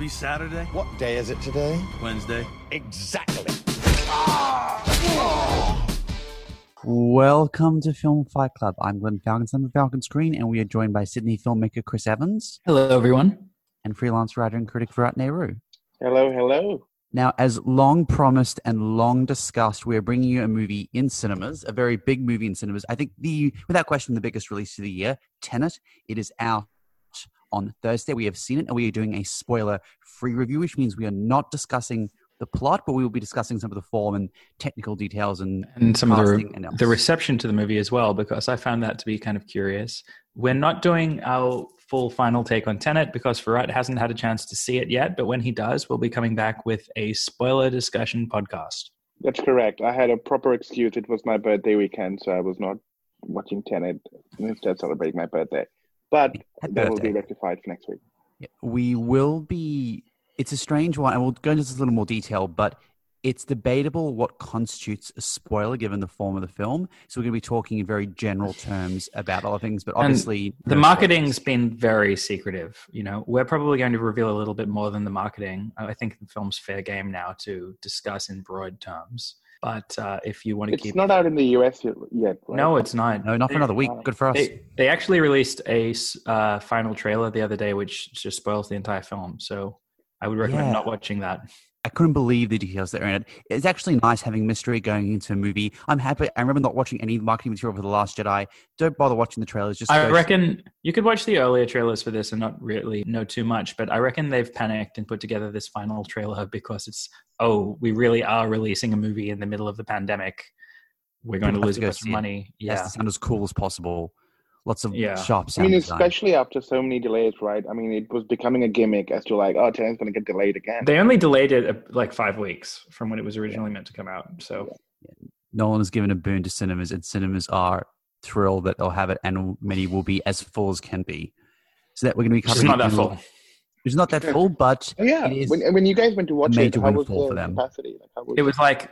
be Saturday? What day is it today? Wednesday. Exactly. Welcome to Film Fight Club. I'm Glenn Falcon from Falcon Screen, and we are joined by Sydney filmmaker Chris Evans. Hello, everyone. And freelance writer and critic Virat Nehru. Hello, hello. Now, as long promised and long discussed, we are bringing you a movie in cinemas, a very big movie in cinemas. I think without question, the biggest release of the year, Tenet. It is out on Thursday. We have seen it, and we are doing a spoiler-free review, which means we are not discussing the plot, but we will be discussing some of the form and technical details and some of the reception to the movie as well, because I found that to be kind of curious. We're not doing our full final take on Tenet because Virat hasn't had a chance to see it yet, but when he does, we'll be coming back with a spoiler discussion podcast. That's correct. I had a proper excuse. It was my birthday weekend, so I was not watching Tenet, instead celebrating my birthday. But that will be rectified for next week. Yeah, we will be... It's a strange one, and we'll go into this a little more detail, but it's debatable what constitutes a spoiler given the form of the film. So we're going to be talking in very general terms about other things, but obviously... And the marketing's been very secretive. You know, we're probably going to reveal a little bit more than the marketing. I think the film's fair game now to discuss in broad terms. But if you want to keep... It's not out in the US yet, right? No, it's not. No, not for another week. Good for us. They actually released a final trailer the other day, which just spoils the entire film. So I would recommend not watching that. I couldn't believe the details that are in it. It's actually nice having mystery going into a movie. I'm happy. I remember not watching any marketing material for The Last Jedi. Don't bother watching the trailers. I reckon you could watch the earlier trailers for this and not really know too much, but I reckon they've panicked and put together this final trailer because it's, we really are releasing a movie in the middle of the pandemic. We're going to lose a bunch of money. Yeah. It has to sound as cool as possible. Lots of sharp sound. I mean, especially after so many delays, right? I mean, it was becoming a gimmick as to Tenet's going to get delayed again. They only delayed it like 5 weeks from when it was originally meant to come out. So Nolan has given a boon to cinemas, and cinemas are thrilled that they'll have it, and many will be as full as can be. So that we're going to be covering. It's not that full. It's not that full, but it is when you guys went to watch it, how was the capacity? It was like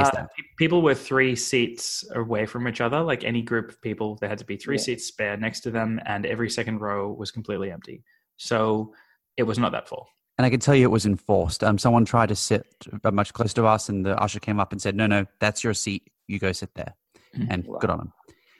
people were 3 seats away from each other. Like any group of people, there had to be 3 seats spare next to them, and every second row was completely empty. So it was not that full. And I can tell you it was enforced. Someone tried to sit much closer to us, and the usher came up and said, no, that's your seat. You go sit there. And good on them.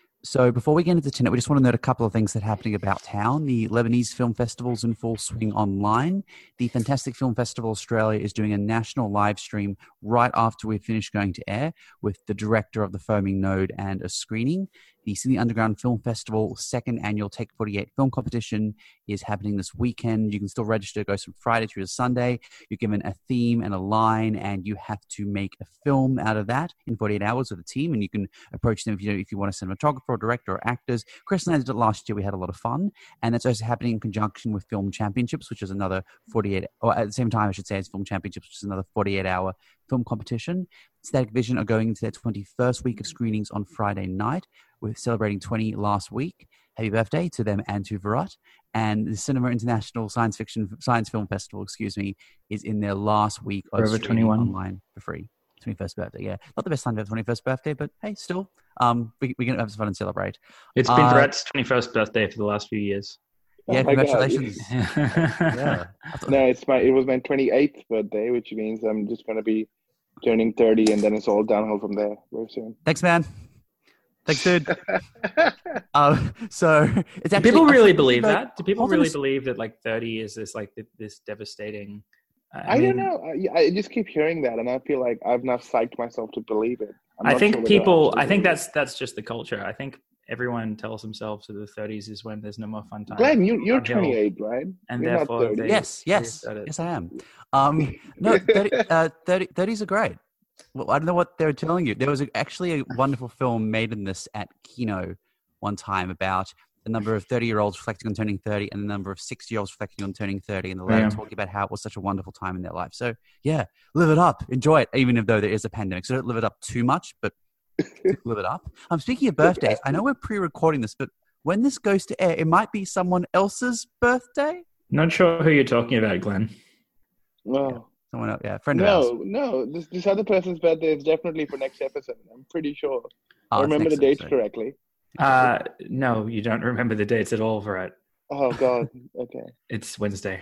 So before we get into Tenet, we just want to note a couple of things that are happening about town. The Lebanese Film Festival's in full swing online. The Fantastic Film Festival Australia is doing a national live stream right after we've finished going to air with the director of The Foaming Node and a screening. The Sydney Underground Film Festival second annual Take 48 film competition is happening this weekend. You can still register. It goes from Friday through to Sunday. You're given a theme and a line, and you have to make a film out of that in 48 hours with a team, and you can approach them if you want a cinematographer or director or actors. Chris and I did it last year. We had a lot of fun, and that's also happening in conjunction with Film Championships, which is another 48, or at the same time, I should say, as Film Championships, which is another 48-hour film competition. Static Vision are going into their 21st week of screenings on Friday night. We're celebrating 20 last week. Happy birthday to them and to Virat. And the Cinema International Science Film Festival, is in their last week of Forever 21 online for free. 21st birthday, yeah. Not the best time to have 21st birthday, but hey, still, we're going to have some fun and celebrate. It's been Virat's 21st birthday for the last few years. Yeah, congratulations. No, it was my 28th birthday, which means I'm just going to be turning 30, and then it's all downhill from there very soon. Thanks, man. Thanks, dude. So it's actually, people really believe that? Do people really believe that like 30 is this devastating? I don't know. I just keep hearing that, and I feel like I've now psyched myself to believe it. I think that's just the culture. I think everyone tells themselves that the 30s is when there's no more fun time. Glenn, you're 28, right? And you're therefore, yes, I am. No, 30s are great. Well, I don't know what they were telling you. There was actually a wonderful film made in this at Kino one time about the number of 30-year-olds reflecting on turning 30 and the number of 60-year-olds reflecting on turning 30, and the latter talking about how it was such a wonderful time in their life. So, yeah, live it up. Enjoy it, even though there is a pandemic. So don't live it up too much, but live it up. Speaking of birthdays, I know we're pre-recording this, but when this goes to air, it might be someone else's birthday? Not sure who you're talking about, Glenn. No. Yeah. Someone else, friend of ours. No. This other person's birthday is definitely for next episode. I'm pretty sure. I remember the dates correctly. No, you don't remember the dates at all, Virat. Oh God. Okay. It's Wednesday.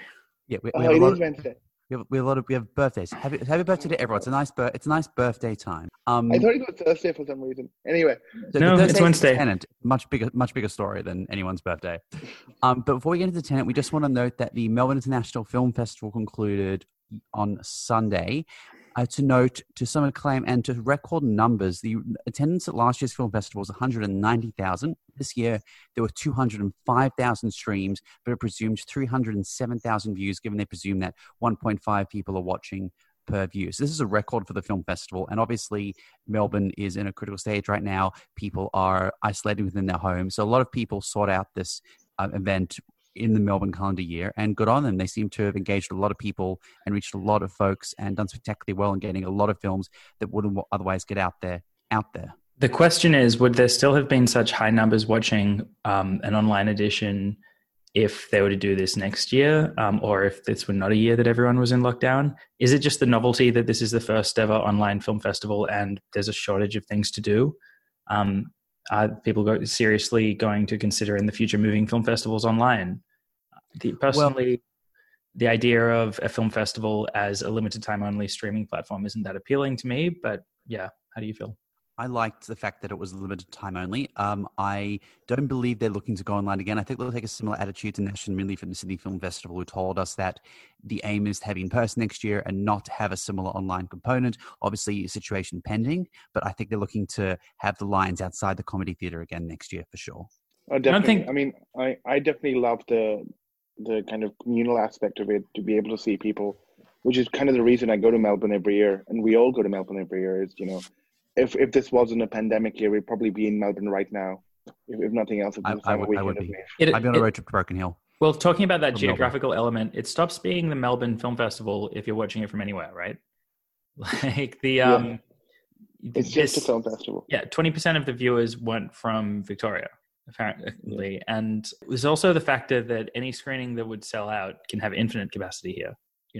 Yeah, we Oh, have a it lot is Wednesday. we have birthdays. Happy birthday to everyone. It's a nice birthday time. I thought it was Thursday for some reason. Anyway, So no, it's Wednesday. Tenet, much bigger story than anyone's birthday. But before we get into Tenet, we just want to note that the Melbourne International Film Festival concluded on Sunday. To note, to some acclaim and to record numbers, the attendance at last year's film festival was 190,000. This year, there were 205,000 streams, but it presumed 307,000 views, given they presume that 1.5 people are watching per view. So this is a record for the film festival. And obviously, Melbourne is in a critical stage right now. People are isolated within their homes. So a lot of people sought out this event in the Melbourne calendar year, and good on them. They seem to have engaged a lot of people and reached a lot of folks and done spectacularly well in getting a lot of films that wouldn't otherwise get out there. The question is, would there still have been such high numbers watching an online edition if they were to do this next year, or if this were not a year that everyone was in lockdown? Is it just the novelty that this is the first ever online film festival and there's a shortage of things to do? Are people seriously going to consider in the future moving film festivals online? The idea of a film festival as a limited time only streaming platform isn't that appealing to me, but yeah, how do you feel? I liked the fact that it was limited time only. I don't believe they're looking to go online again. I think they'll take a similar attitude to National Minley from the Sydney Film Festival, who told us that the aim is to have in person next year and not to have a similar online component. Obviously, situation pending, but I think they're looking to have the lines outside the Comedy Theatre again next year for sure. Definitely. I definitely love the kind of communal aspect of it, to be able to see people, which is kind of the reason I go to Melbourne every year, and we all go to Melbourne every year, is, if this wasn't a pandemic year, we'd probably be in Melbourne right now. If nothing else, I would be. I'd be on a road trip to Broken Hill. Well, talking about that geographical element, it stops being the Melbourne Film Festival if you're watching it from anywhere, right? Like it's just a film festival. Yeah, 20% of the viewers weren't from Victoria, apparently. And there's also the factor that any screening that would sell out can have infinite capacity here,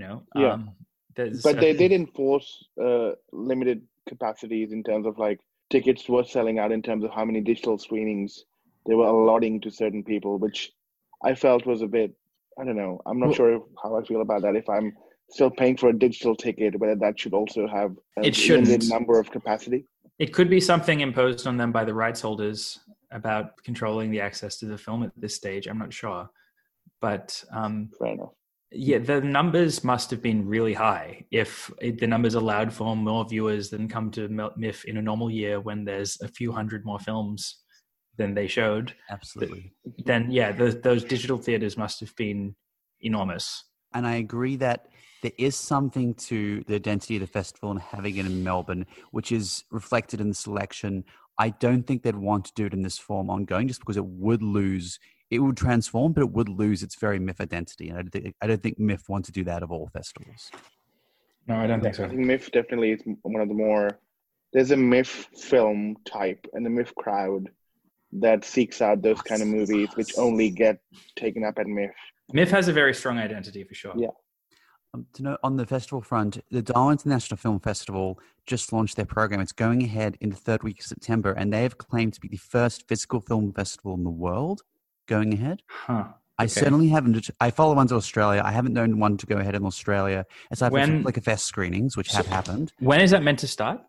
But they did enforce limited capacities in terms of like tickets were selling out in terms of how many digital screenings they were allotting to certain people, which I felt was a bit, I don't know. I'm not sure how I feel about that. If I'm still paying for a digital ticket, whether that should also have a limited number of capacity. It could be something imposed on them by the rights holders about controlling the access to the film at this stage. I'm not sure. But fair enough. Yeah, the numbers must have been really high if the numbers allowed for more viewers than come to MIF in a normal year when there's a few hundred more films than they showed. Absolutely. Then, yeah, those digital theaters must have been enormous. And I agree that there is something to the identity of the festival and having it in Melbourne, which is reflected in the selection. I don't think they'd want to do it in this form ongoing, just because it would transform, but it would lose its very MIF identity. And I don't think MIF want to do that of all festivals. No, I don't think so. I think MIF definitely is one of the more, there's a MIF film type and a MIF crowd that seeks out those kind of movies, which only get taken up at MIF. MIF has a very strong identity for sure. Yeah. To know, on the festival front, the Darwin International Film Festival just launched their program. It's going ahead in the third week of September, and they have claimed to be the first physical film festival in the world going ahead. Huh. Okay. I certainly haven't. I follow ones in Australia. I haven't known one to go ahead in Australia, aside from Flicker Fest screenings, which have happened. When is that meant to start?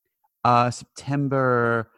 September.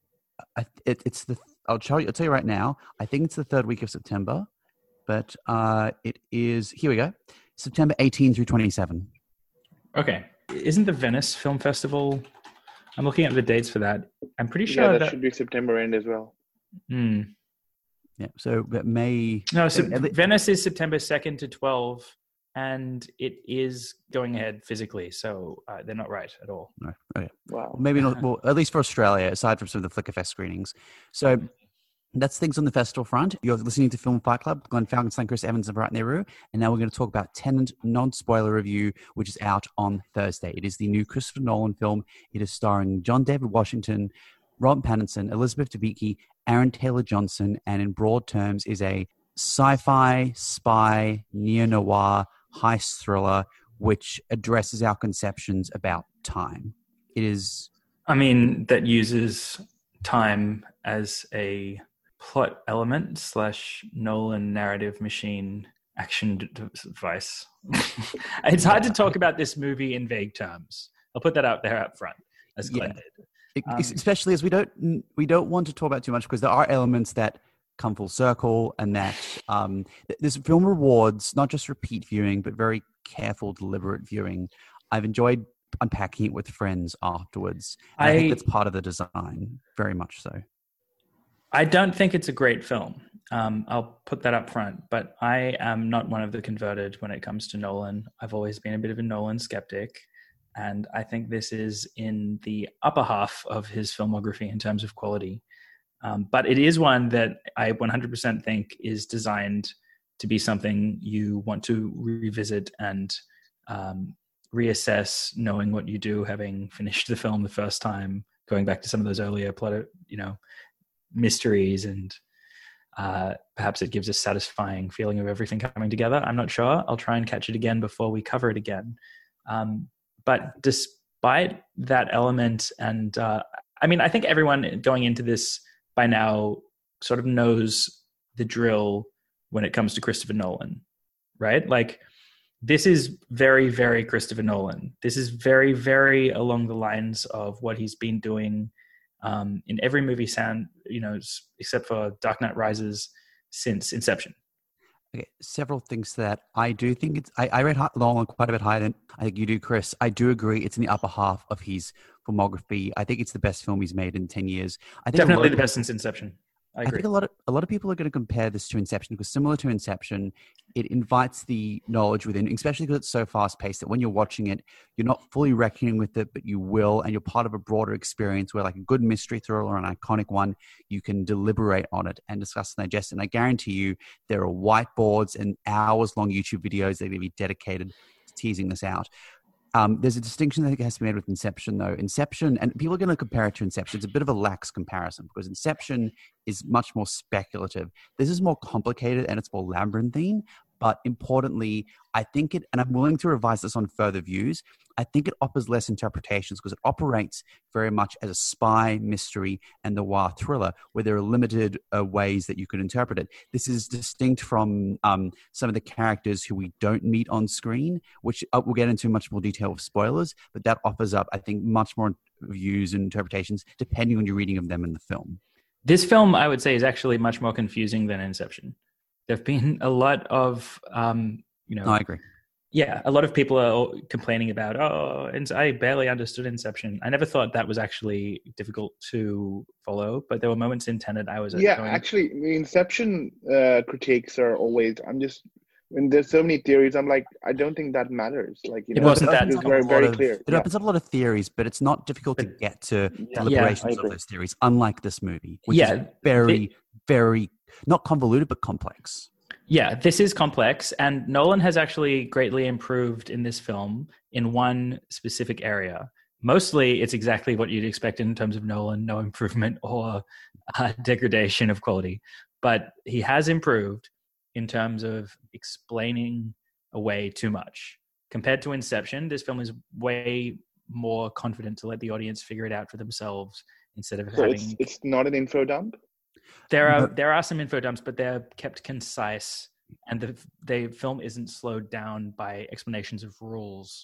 It's the. I'll tell you right now. I think it's the third week of September, but it is. Here we go. September 18 through 27. Okay. Isn't the Venice Film Festival? I'm looking at the dates for that. I'm pretty sure that should be September end as well. Yeah. So that may. No, Venice is September 2nd to 12, and it is going ahead physically. So they're not right at all. No. Okay. Wow. Maybe not. Well, at least for Australia, aside from some of the Flicker Fest screenings. So that's things on the festival front. You're listening to Film Fight Club. Glenn Falkenstein, Chris Evans, and Bright Nehru. And now we're going to talk about Tenet non-spoiler review, which is out on Thursday. It is the new Christopher Nolan film. It is starring John David Washington, Robert Pattinson, Elizabeth Debicki, Aaron Taylor-Johnson, and in broad terms is a sci-fi, spy, neo-noir, heist thriller, which addresses our conceptions about time. It is... that uses time as a plot element / Nolan narrative machine action device. It's hard to talk about this movie in vague terms. I'll put that out there up front, as Glenn did. Especially as we don't want to talk about too much, because there are elements that come full circle, and that this film rewards not just repeat viewing, but very careful, deliberate viewing. I've enjoyed unpacking it with friends afterwards. I think that's part of the design, very much so. I don't think it's a great film. I'll put that up front, but I am not one of the converted when it comes to Nolan. I've always been a bit of a Nolan skeptic, and I think this is in the upper half of his filmography in terms of quality. But it is one that I 100% think is designed to be something you want to revisit and reassess, knowing what you do, having finished the film the first time, going back to some of those earlier plot, mysteries, and perhaps it gives a satisfying feeling of everything coming together. I'm not sure. I'll try and catch it again before we cover it again. But despite that element, and I think everyone going into this by now sort of knows the drill when it comes to Christopher Nolan, right? Like, this is very, very Christopher Nolan. This is very, very along the lines of what he's been doing in every movie, except for Dark Knight Rises, since Inception. Okay, several things that I do think it's. I read Nolan quite a bit higher than I think you do, Chris. I do agree it's in the upper half of his filmography. I think it's the best film he's made in 10 years. I think definitely the best since Inception. I agree. think a lot of people are going to compare this to Inception, because similar to Inception, it invites the knowledge within, especially because it's so fast paced that when you're watching it, you're not fully reckoning with it, but you will, and you're part of a broader experience where, like a good mystery thriller, an iconic one, you can deliberate on it and discuss and digest it. And I guarantee you there are whiteboards and hours long YouTube videos that are going to be dedicated to teasing this out. There's a distinction that I think has to be made with Inception, though. Inception, and people are going to compare it to Inception. It's a bit of a lax comparison, because Inception is much more speculative. This is more complicated and it's more labyrinthine. But importantly, I think it, and I'm willing to revise this on further views, I think it offers less interpretations, because it operates very much as a spy, mystery, and noir thriller, where there are limited ways that you could interpret it. This is distinct from some of the characters who we don't meet on screen, which we'll get into much more detail with spoilers, but that offers up, I think, much more views and interpretations depending on your reading of them in the film. This film, I would say, is actually much more confusing than Inception. There have been a lot of, No, I agree. Yeah, a lot of people are complaining about, I barely understood Inception. I never thought that was actually difficult to follow, but there were moments in Tenet I was... Actually, Inception critiques are always, when there's so many theories, I'm like, I don't think that matters. Like, it wasn't that. It's very, very clear. It opens up a lot of theories, but it's not difficult to get to deliberations of those theories, unlike this movie, which is very, very, not convoluted, but complex. Yeah, this is complex, and Nolan has actually greatly improved in this film in one specific area. Mostly, it's exactly what you'd expect in terms of Nolan, no improvement or degradation of quality. But he has improved in terms of explaining away too much. Compared to Inception, this film is way more confident to let the audience figure it out for themselves instead of having... It's not an info dump? There are some info dumps, but they're kept concise, and the film isn't slowed down by explanations of rules.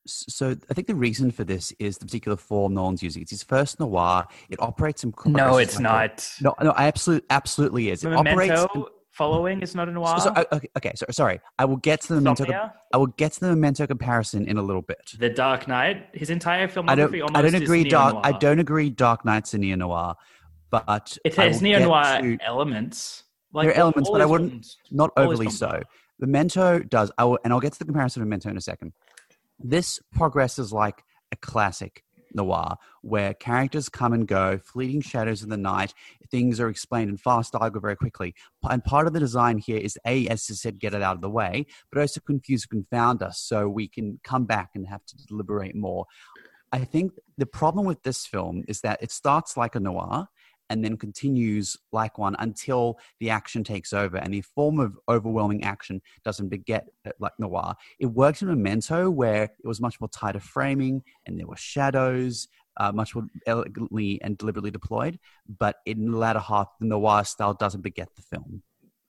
So I think the reason for this is the particular form Nolan's using. It's his first noir. It operates in... No, it's not. No, absolutely is. It operates... Following is not a noir. Sorry. I will get to the Memento. I will get to the Memento comparison in a little bit. The Dark Knight, his entire filmography almost. I don't agree. Dark Knight's a neo noir, but it has neo noir elements. Like there are elements, but I wouldn't. Not overly so. Memento does. I'll get to the comparison of Memento in a second. This progresses like a classic noir, where characters come and go, fleeting shadows in the night, things are explained in fast dialogue very quickly. And part of the design here is, as I said, get it out of the way, but also confuse and confound us so we can come back and have to deliberate more. I think the problem with this film is that it starts like a noir and then continues like one until the action takes over, and the form of overwhelming action doesn't beget like noir. It worked in Memento, where it was much more tighter framing and there were shadows, much more elegantly and deliberately deployed, but in the latter half, the noir style doesn't beget the film.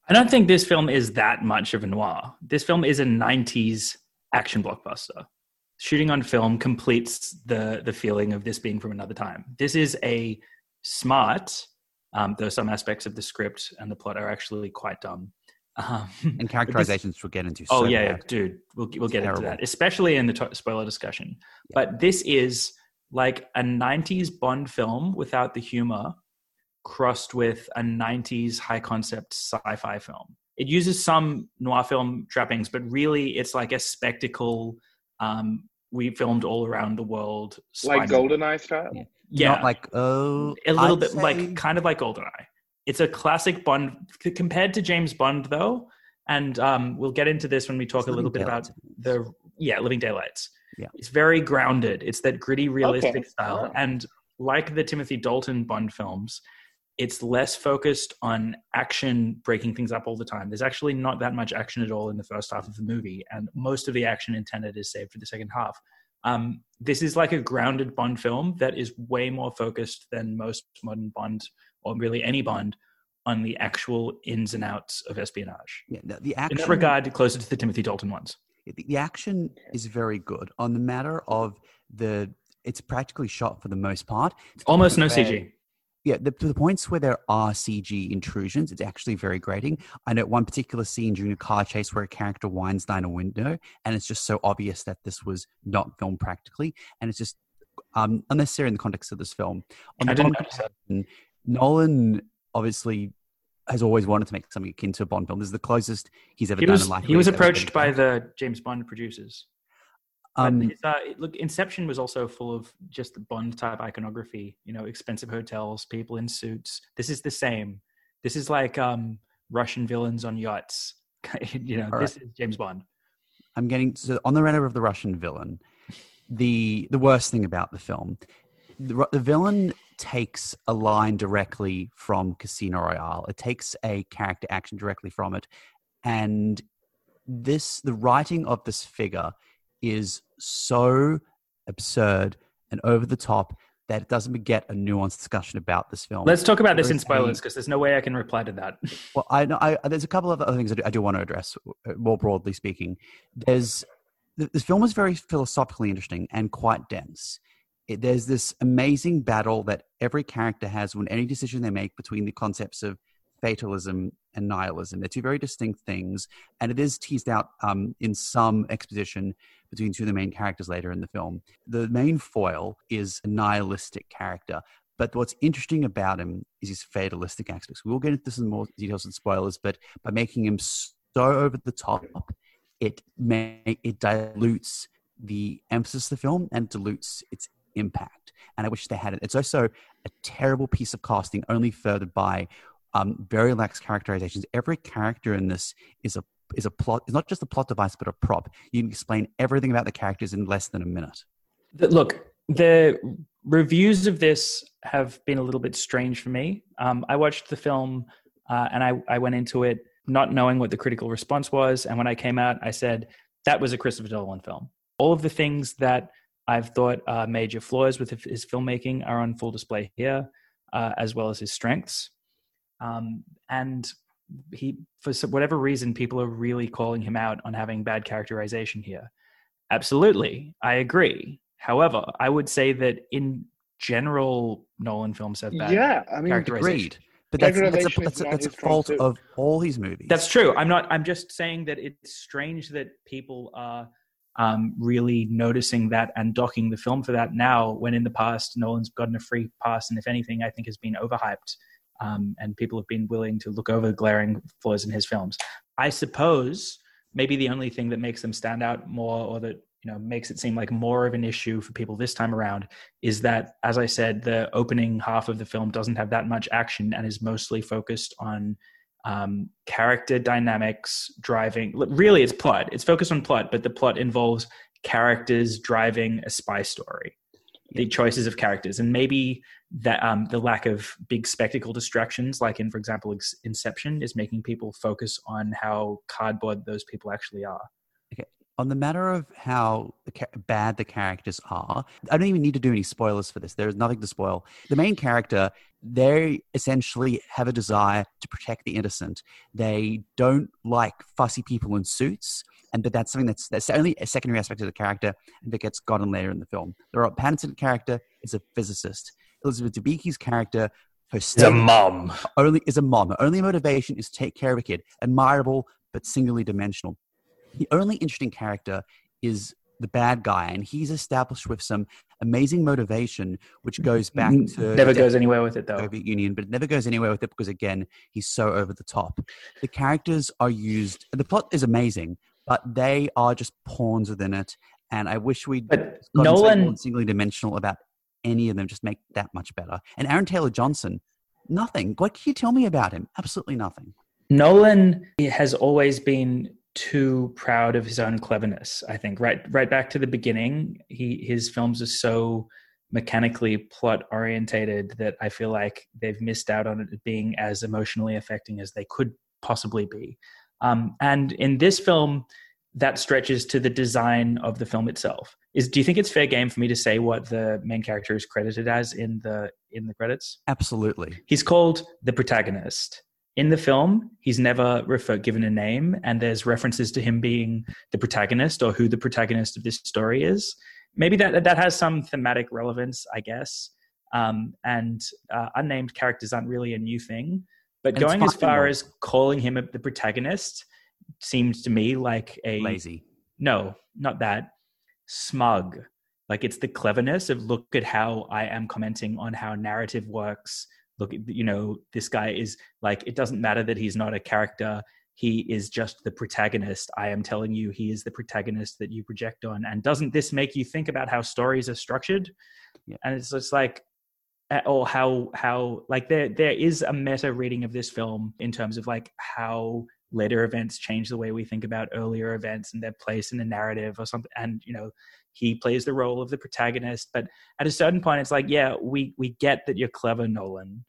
I don't think this film is that much of a noir. This film is a 90s action blockbuster. Shooting on film completes the feeling of this being from another time. This is a smart, though some aspects of the script and the plot are actually quite dumb. And characterizations we'll get into. Oh, yeah, dude. We'll get into that, especially in the spoiler discussion. Yeah. But this is like a 90s Bond film without the humor, crossed with a 90s high-concept sci-fi film. It uses some noir film trappings, but really it's like a spectacle we filmed all around the world. Like GoldenEye style? Yeah. Not like, a little bit, like kind of like GoldenEye. It's a classic Bond, compared to James Bond, though, and we'll get into this when we talk a little bit about Living Daylights. Yeah. It's very grounded. It's that gritty, realistic style. And like the Timothy Dalton Bond films, it's less focused on action breaking things up all the time. There's actually not that much action at all in the first half of the movie, and most of the action intended is saved for the second half. This is like a grounded Bond film that is way more focused than most modern Bond, or really any Bond, on the actual ins and outs of espionage. Yeah, the action, in that regard, closer to the Timothy Dalton ones. The action is very good. On the matter of it's practically shot for the most part. Almost no CG. Yeah, the points where there are CG intrusions, it's actually very grating. I know one particular scene during a car chase where a character winds down a window, and it's just so obvious that this was not filmed practically, and it's just unnecessary in the context of this film. Nolan obviously has always wanted to make something akin to a Bond film. This is the closest he's ever done in life. He was approached by the James Bond producers. Look, Inception was also full of just the Bond type iconography, expensive hotels, people in suits. This is the same. This is like Russian villains on yachts. This is James Bond. I'm getting on the matter of the Russian villain. The worst thing about the film, the villain takes a line directly from Casino Royale. It takes a character action directly from it, and the writing of this figure is so absurd and over the top that it doesn't beget a nuanced discussion about this film. Let's talk about this in spoilers, because there's no way I can reply to that. Well, there's a couple of other things I do want to address, more broadly speaking. This film is very philosophically interesting and quite dense. There's this amazing battle that every character has when any decision they make between the concepts of fatalism and nihilism. They're two very distinct things, and it is teased out in some exposition between two of the main characters later in the film. The main foil is a nihilistic character, but what's interesting about him is his fatalistic aspects. We will get into this in more details and spoilers, but by making him so over the top, it dilutes the emphasis of the film and dilutes its impact. And I wish they had it. It's also a terrible piece of casting, only furthered by very lax characterizations. Every character in this is a plot. It's not just a plot device, but a prop. You can explain everything about the characters in less than a minute. Look, the reviews of this have been a little bit strange for me. I watched the film and I went into it not knowing what the critical response was. And when I came out, I said, that was a Christopher Nolan film. All of the things that I've thought are major flaws with his filmmaking are on full display here, as well as his strengths. And he, for whatever reason, people are really calling him out on having bad characterization here. Absolutely, I agree. However, I would say that in general, Nolan films have bad characterization. Agreed. But that's a fault of all his movies. That's true. I'm just saying that it's strange that people are really noticing that and docking the film for that now, when in the past Nolan's gotten a free pass, and if anything, I think has been overhyped. And people have been willing to look over glaring flaws in his films. I suppose maybe the only thing that makes them stand out more, or that makes it seem like more of an issue for people this time around, is that, as I said, the opening half of the film doesn't have that much action and is mostly focused on character dynamics driving. Really, it's plot. It's focused on plot, but the plot involves characters driving a spy story. The choices of characters, and maybe that the lack of big spectacle distractions, like in, for example, Inception, is making people focus on how cardboard those people actually are. Okay. On the matter of how bad the characters are, I don't even need to do any spoilers for this. There's nothing to spoil. The main character, they essentially have a desire to protect the innocent. They don't like fussy people in suits, but that's something that's only a secondary aspect of the character and that gets gotten later in the film. The Robert Pattinson character is a physicist. Elizabeth Debicki's character, is a mom. Is a mom. Her only motivation is to take care of a kid. Admirable, but singularly dimensional. The only interesting character is the bad guy, and he's established with some amazing motivation, which goes back to... Never goes anywhere with it, though. Soviet Union, but it never goes anywhere with it because, again, he's so over the top. The characters are used... The plot is amazing, but they are just pawns within it, and I wish we'd gotten singularly dimensional about any of them, just make that much better. And Aaron Taylor-Johnson, nothing. What can you tell me about him? Absolutely nothing. Nolan has always been too proud of his own cleverness, I think. Right back to the beginning, his films are so mechanically plot orientated that I feel like they've missed out on it being as emotionally affecting as they could possibly be. And in this film, that stretches to the design of the film itself. Do you think it's fair game for me to say what the main character is credited as in the credits? Absolutely. He's called the protagonist. In the film, he's never given a name, and there's references to him being the protagonist or who the protagonist of this story is. Maybe that has some thematic relevance, I guess. Unnamed characters aren't really a new thing. But going as far as calling him the protagonist seems to me like a... Lazy. No, not that. Smug. Like, it's the cleverness of, look at how I am commenting on how narrative works. Look, this guy is like, it doesn't matter that he's not a character. He is just the protagonist. I am telling you, he is the protagonist that you project on. And doesn't this make you think about how stories are structured? Yeah. And it's just like, or how like there is a meta reading of this film in terms of like how later events change the way we think about earlier events and their place in the narrative or something. And, he plays the role of the protagonist, but at a certain point it's like, yeah, we get that you're clever, Nolan.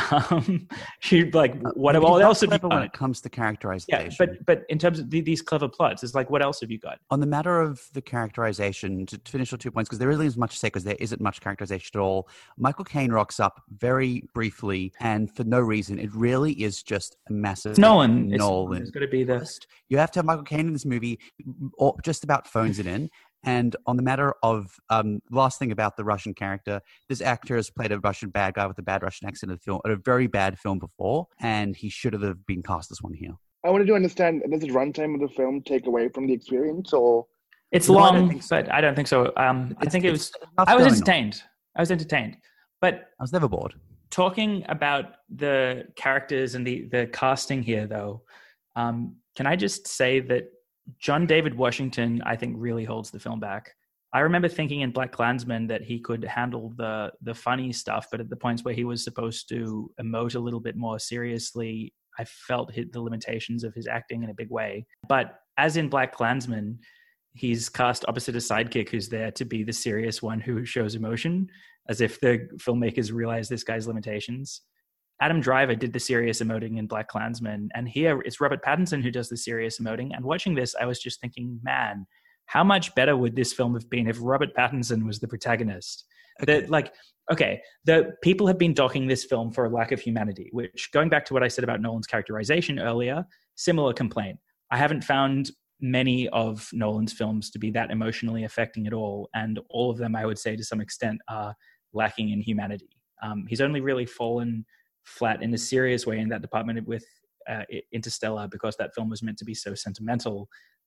She'd like, what else have you got? When it comes to characterization? Yeah, but in terms of these clever plots, it's like, what else have you got? On the matter of the characterization, to finish with 2 points, because there really isn't much to say, because there isn't much characterization at all. Michael Caine rocks up very briefly and for no reason. It really is just a massive Nolan. It's going to be the... You have to have Michael Caine in this movie, or just about phones it in. And on the matter of last thing about the Russian character, this actor has played a Russian bad guy with a bad Russian accent in the film, at a very bad film before, and he should have been cast as one here. I wanted to understand, does the runtime of the film take away from the experience, or? It's long, but I don't think so. I think it was. I was entertained. But I was never bored. Talking about the characters and the casting here, though, can I just say that John David Washington, I think, really holds the film back. I remember thinking in BlacKkKlansman that he could handle the funny stuff, but at the points where he was supposed to emote a little bit more seriously, I felt the limitations of his acting in a big way. But as in BlacKkKlansman, he's cast opposite a sidekick who's there to be the serious one who shows emotion, as if the filmmakers realize this guy's limitations. Adam Driver did the serious emoting in BlacKkKlansman, and here it's Robert Pattinson who does the serious emoting. And watching this, I was just thinking, man, how much better would this film have been if Robert Pattinson was the protagonist? Okay. The people have been docking this film for a lack of humanity, which, going back to what I said about Nolan's characterization earlier, similar complaint. I haven't found many of Nolan's films to be that emotionally affecting at all, and all of them, I would say, to some extent, are lacking in humanity. He's only really fallen flat in a serious way in that department with Interstellar, because that film was meant to be so sentimental,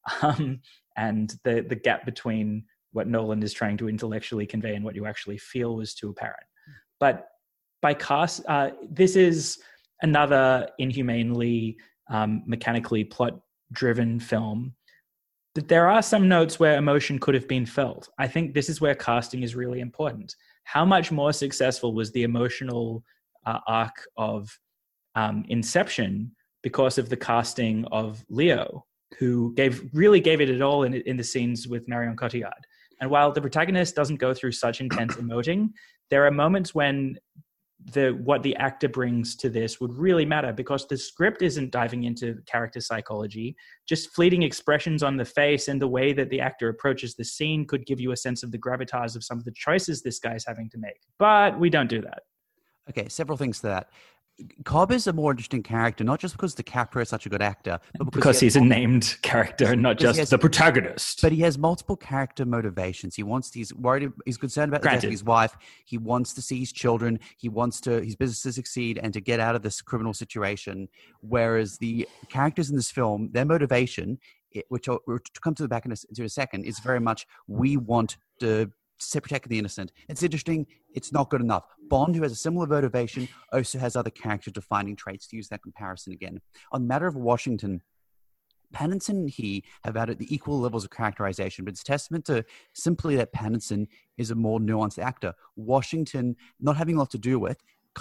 and the gap between what Nolan is trying to intellectually convey and what you actually feel was too apparent. But by cast, this is another inhumanely mechanically plot-driven film. That there are some notes where emotion could have been felt. I think this is where casting is really important. How much more successful was the emotional arc of Inception because of the casting of Leo, who really gave it all in the scenes with Marion Cotillard. And while the protagonist doesn't go through such intense emoting, there are moments when what the actor brings to this would really matter, because the script isn't diving into character psychology. Just fleeting expressions on the face and the way that the actor approaches the scene could give you a sense of the gravitas of some of the choices this guy's having to make. But we don't do that. Okay, several things to that. Cobb is a more interesting character, not just because DiCaprio is such a good actor, but because he's a named character and not just the protagonist. But he has multiple character motivations. He's concerned about the death of his wife. He wants to see his children. He wants his business to succeed and to get out of this criminal situation. Whereas the characters in this film, their motivation, which I'll come to the back into a second, is very much, we want to protect the innocent. It's interesting. It's not good enough. Bond, who has a similar motivation, also has other character defining traits, to use that comparison again. On the matter of Washington, Pattinson and he have had the equal levels of characterization, but it's testament to simply that Pattinson is a more nuanced actor. Washington, not having a lot to do with,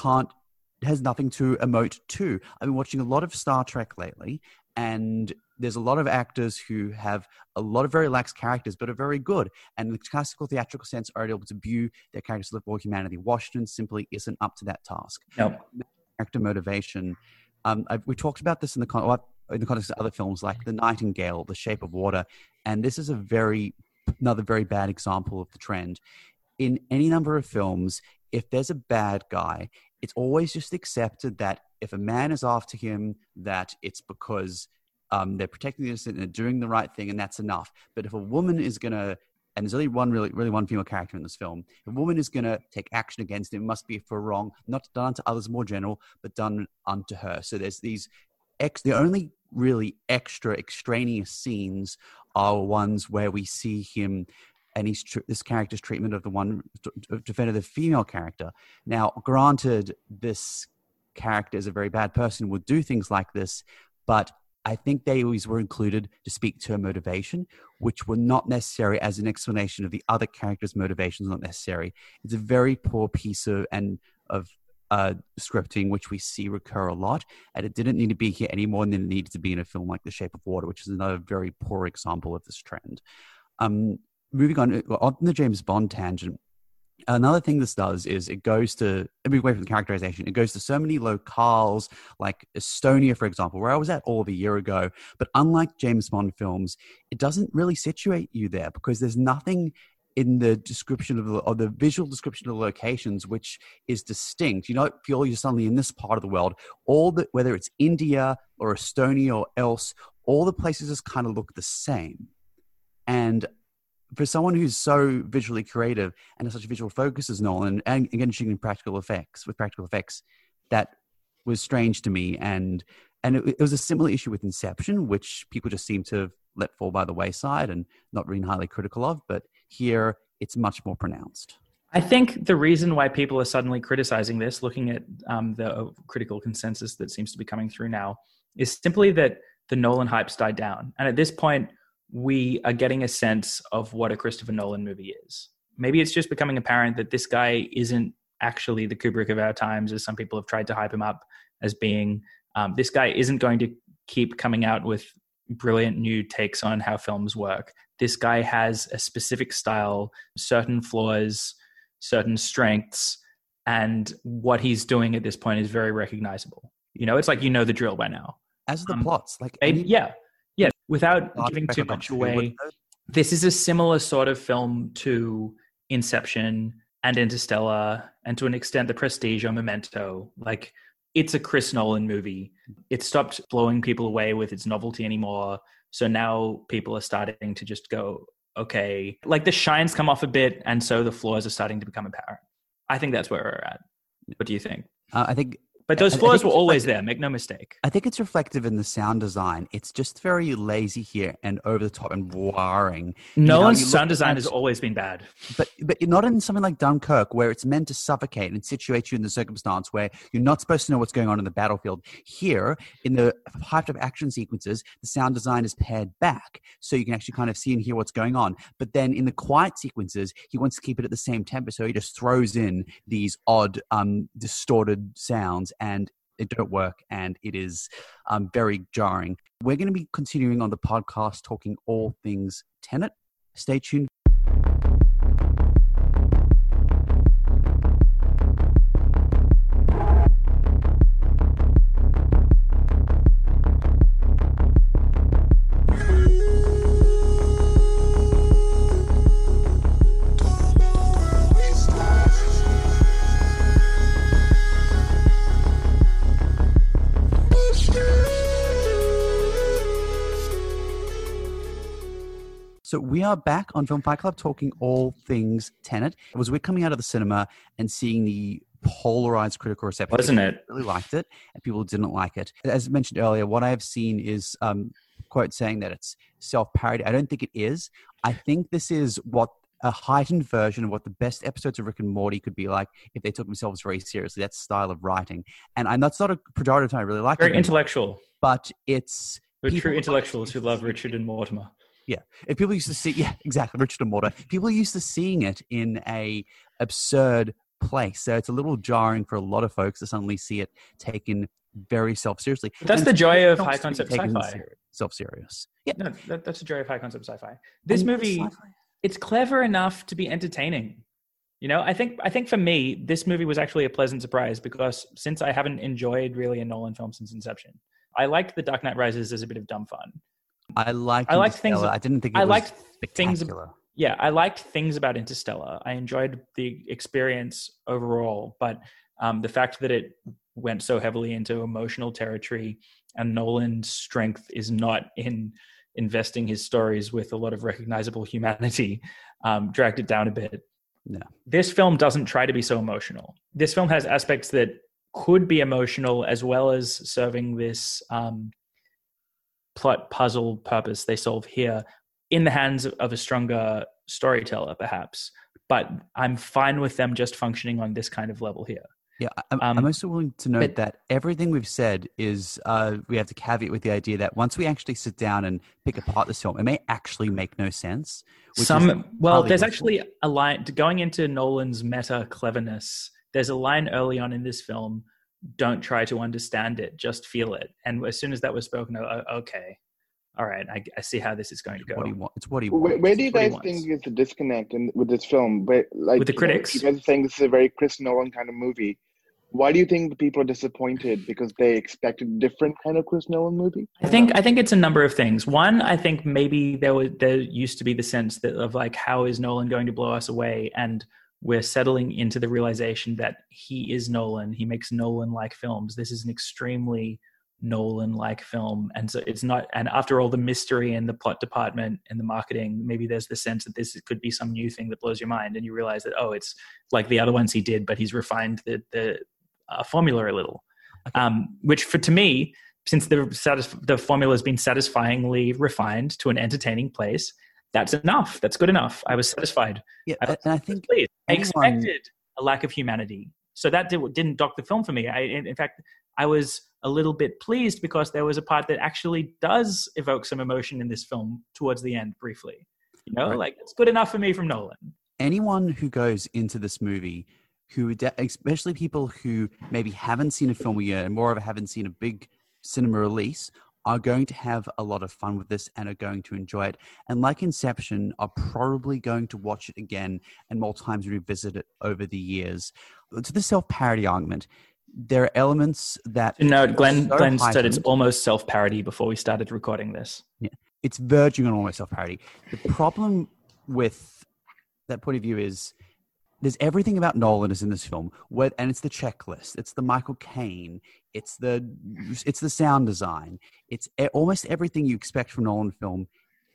has nothing to emote to. I've been watching a lot of Star Trek lately, and there's a lot of actors who have a lot of very lax characters, but are very good. And in the classical theatrical sense, are able to view their characters with more humanity. Washington simply isn't up to that task. Nope. Character motivation. We talked about this in the context of other films like The Nightingale, The Shape of Water. And this is another very bad example of the trend. In any number of films, if there's a bad guy, it's always just accepted that if a man is after him, that it's because they're protecting the innocent and they're doing the right thing, and that's enough. But if a woman is going to, and there's only one female character in this film, if a woman is going to take action against him, it must be for wrong, not done unto others more general, but done unto her. So there's these, the only really extra extraneous scenes are ones where we see him and this character's treatment of the one defender, the female character. Now, granted, this character is a very bad person, would do things like this, but I think they always were included to speak to her motivation, which were not necessary as an explanation of the other characters' motivations, not necessary. It's a very poor piece of scripting, which we see recur a lot, and it didn't need to be here any more than it needed to be in a film like The Shape of Water, which is another very poor example of this trend. Moving on the James Bond tangent, another thing this does is it goes to, away from the characterization, it goes to so many locales, like Estonia, for example, where I was at all of a year ago. But unlike James Bond films, it doesn't really situate you there because there's nothing in the description of the visual description of the locations which is distinct. You don't feel you're suddenly in this part of the world. Whether it's India or Estonia or else, all the places just kind of look the same. And for someone who's so visually creative and has such a visual focus as Nolan, and again, shooting practical effects, that was strange to me. And it was a similar issue with Inception, which people just seem to have let fall by the wayside and not really highly critical of. But here, it's much more pronounced. I think the reason why people are suddenly criticizing this, looking at the critical consensus that seems to be coming through now, is simply that the Nolan hype's died down. And at this point, we are getting a sense of what a Christopher Nolan movie is. Maybe it's just becoming apparent that this guy isn't actually the Kubrick of our times, as some people have tried to hype him up as being. This guy isn't going to keep coming out with brilliant new takes on how films work. This guy has a specific style, certain flaws, certain strengths, and what he's doing at this point is very recognizable. You know, it's like, you know the drill by now. As the plots, like yeah, without giving too much away, this is a similar sort of film to Inception and Interstellar, and to an extent, The Prestige or Memento. Like, it's a Chris Nolan movie. It stopped blowing people away with its novelty anymore. So now people are starting to just go, okay, like the shine's come off a bit, and so the flaws are starting to become apparent. I think that's where we're at. What do you think? I think... But those flaws were always there, make no mistake. I think it's reflective in the sound design. It's just very lazy here and over the top and warring. Nolan's sound design has always been bad. But not in something like Dunkirk, where it's meant to suffocate and situate you in the circumstance where you're not supposed to know what's going on in the battlefield. Here, in the hyped up action sequences, the sound design is pared back, so you can actually kind of see and hear what's going on. But then in the quiet sequences, he wants to keep it at the same tempo, so he just throws in these odd, distorted sounds, and it don't work, and it is very jarring. We're going to be continuing on the podcast talking all things Tenet. Stay tuned. So we are back on Film Fight Club talking all things Tenet. It was we're coming out of the cinema and seeing the polarized critical reception. Wasn't it? People really liked it and people didn't like it. As mentioned earlier, what I have seen is quote saying that it's self-parody. I don't think it is. I think this is what a heightened version of what the best episodes of Rick and Morty could be like if they took themselves very seriously. That style of writing. And that's not a pejorative. I really like it. Very intellectual. But it's... We're true intellectuals who love Richard and Mortimer. Yeah. If people used to see... Yeah, exactly. Richard and Mortimer. People are used to seeing it in a absurd place. So it's a little jarring for a lot of folks to suddenly see it taken very self-seriously. But that's the joy of high-concept sci-fi. Self-serious. Yeah. No, that's the joy of high-concept sci-fi. This movie... It's clever enough to be entertaining. You know, I think for me, this movie was actually a pleasant surprise because since I haven't enjoyed really a Nolan film since Inception, I liked The Dark Knight Rises as a bit of dumb fun. I liked things. I didn't think it was spectacular. I liked things about Interstellar. I enjoyed the experience overall, but the fact that it went so heavily into emotional territory and Nolan's strength is not in investing his stories with a lot of recognizable humanity, dragged it down a bit. No. This film doesn't try to be so emotional. This film has aspects that could be emotional as well as serving this plot puzzle purpose they solve here in the hands of a stronger storyteller, perhaps. But I'm fine with them just functioning on this kind of level here. Yeah, I'm also willing to note that everything we've said is we have to caveat with the idea that once we actually sit down and pick apart this film, it may actually make no sense. There's actually a line going into Nolan's meta cleverness. There's a line early on in this film: "Don't try to understand it, just feel it." And as soon as that was spoken, okay, all right, I see how this is going to go. It's what he wants. Where do you guys think is the disconnect with this film? With the critics, you guys are saying this is a very Chris Nolan kind of movie. Why do you think people are disappointed? Because they expected a different kind of Chris Nolan movie? I think it's a number of things. One, I think maybe there used to be the sense that of like, how is Nolan going to blow us away? And we're settling into the realization that he is Nolan. He makes Nolan-like films. This is an extremely Nolan-like film. And so it's not, and after all the mystery and the plot department and the marketing, maybe there's the sense that this could be some new thing that blows your mind. And you realize that, it's like the other ones he did, but he's refined the formula a little, which to me, since the formula has been satisfyingly refined to an entertaining place, that's enough. That's good enough. I was satisfied. Yeah, and I think I expected a lack of humanity, so that didn't dock the film for me. In fact, I was a little bit pleased because there was a part that actually does evoke some emotion in this film towards the end, briefly. You know, like it's good enough for me from Nolan. Anyone who goes into this movie, especially people who maybe haven't seen a film yet and moreover haven't seen a big cinema release, are going to have a lot of fun with this and are going to enjoy it. And like Inception, are probably going to watch it again and more times revisit it over the years. To the self-parody argument, there are elements that... No, Glenn said it's almost self-parody before we started recording this. Yeah, it's verging on almost self-parody. The problem with that point of view is there's everything about Nolan is in this film, and it's the checklist, it's the Michael Caine, it's the sound design, it's almost everything you expect from Nolan film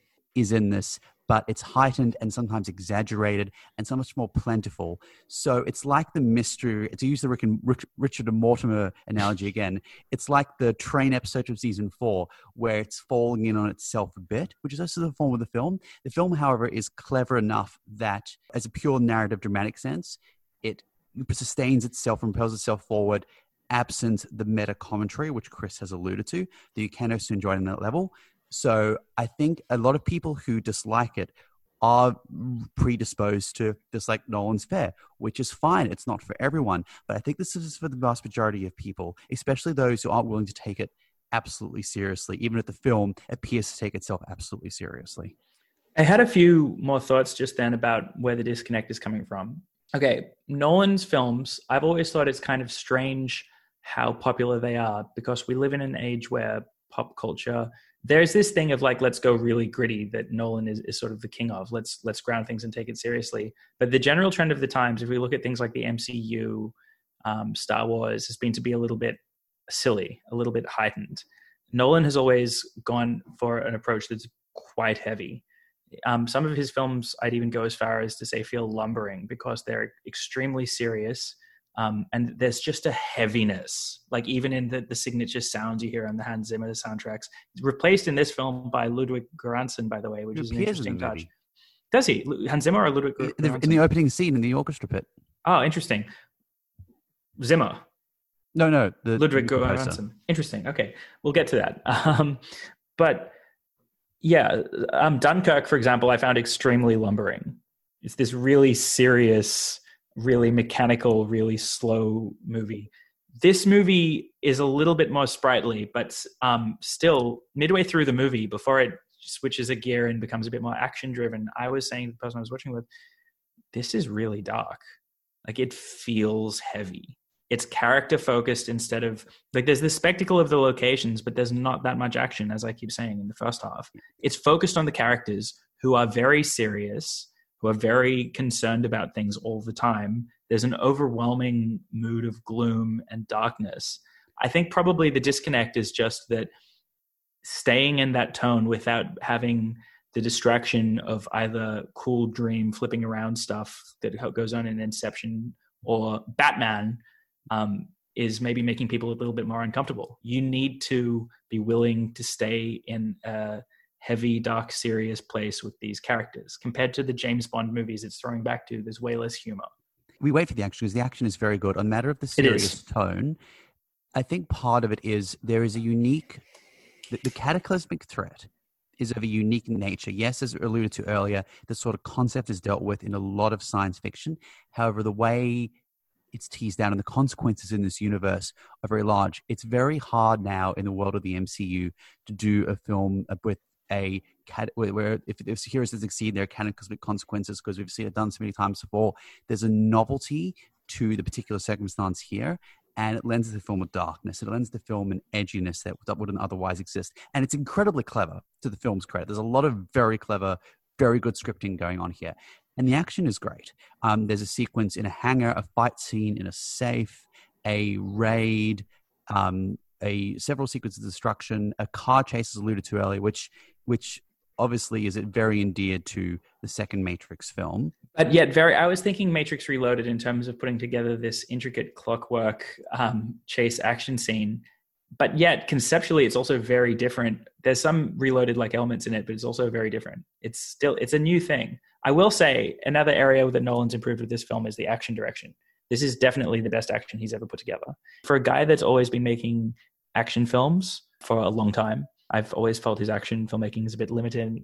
is in this, but it's heightened and sometimes exaggerated and so much more plentiful. So it's like the mystery, to use the Richard and Mortimer analogy again, it's like the train episode of season 4 where it's falling in on itself a bit, which is also the form of the film. The film, however, is clever enough that as a pure narrative dramatic sense, it sustains itself and propels itself forward absent the meta commentary, which Chris has alluded to, that you can also enjoy it on that level. So I think a lot of people who dislike it are predisposed to dislike Nolan's fare, which is fine. It's not for everyone. But I think this is for the vast majority of people, especially those who aren't willing to take it absolutely seriously, even if the film appears to take itself absolutely seriously. I had a few more thoughts just then about where the disconnect is coming from. Okay, Nolan's films, I've always thought it's kind of strange how popular they are because we live in an age where pop culture, there's this thing of like, let's go really gritty that Nolan is sort of the king of. Let's ground things and take it seriously. But the general trend of the times, if we look at things like the MCU, Star Wars, has been to be a little bit silly, a little bit heightened. Nolan has always gone for an approach that's quite heavy. Some of his films, I'd even go as far as to say feel lumbering because they're extremely serious. And there's just a heaviness, like even in the signature sounds you hear on the Hans Zimmer soundtracks. It's replaced in this film by Ludwig Göransson, by the way, which is an interesting touch. Does he? Hans Zimmer or Ludwig Göransson? In the opening scene in the orchestra pit. Oh, interesting. Zimmer. No, Ludwig Göransson. Interesting. Okay, we'll get to that. But yeah, Dunkirk, for example, I found extremely lumbering. It's this really serious, really mechanical, really slow movie. This movie is a little bit more sprightly, but still midway through the movie, before it switches a gear and becomes a bit more action driven, I was saying to the person I was watching with, this is really dark. Like, it feels heavy. It's character focused instead of, like, there's the spectacle of the locations, but there's not that much action, as I keep saying, in the first half. It's focused on the characters who are very serious, who are very concerned about things all the time. There's an overwhelming mood of gloom and darkness. I think probably the disconnect is just that staying in that tone without having the distraction of either cool dream flipping around stuff that goes on in Inception or Batman is maybe making people a little bit more uncomfortable. You need to be willing to stay in a heavy, dark, serious place with these characters. Compared to the James Bond movies it's throwing back to, there's way less humor. We wait for the action because the action is very good. On the matter of the serious tone, I think part of it is there is a unique, the cataclysmic threat is of a unique nature. Yes, as alluded to earlier, the sort of concept is dealt with in a lot of science fiction. However, the way it's teased out and the consequences in this universe are very large. It's very hard now in the world of the MCU to do a film with where if heroes succeed, there are cataclysmic consequences, because we've seen it done so many times before. There's a novelty to the particular circumstance here, and it lends the film a darkness. It lends the film an edginess that wouldn't otherwise exist. And it's incredibly clever, to the film's credit. There's a lot of very clever, very good scripting going on here. And the action is great. There's a sequence in a hangar, a fight scene in a safe, a raid, several sequences of destruction, a car chase, as alluded to earlier, which obviously is very endeared to the second Matrix film. But yet I was thinking Matrix Reloaded in terms of putting together this intricate clockwork chase action scene. But yet conceptually, it's also very different. There's some Reloaded-like elements in it, but it's also very different. It's a new thing. I will say another area that Nolan's improved with this film is the action direction. This is definitely the best action he's ever put together. For a guy that's always been making action films for a long time, I've always felt his action filmmaking is a bit limited.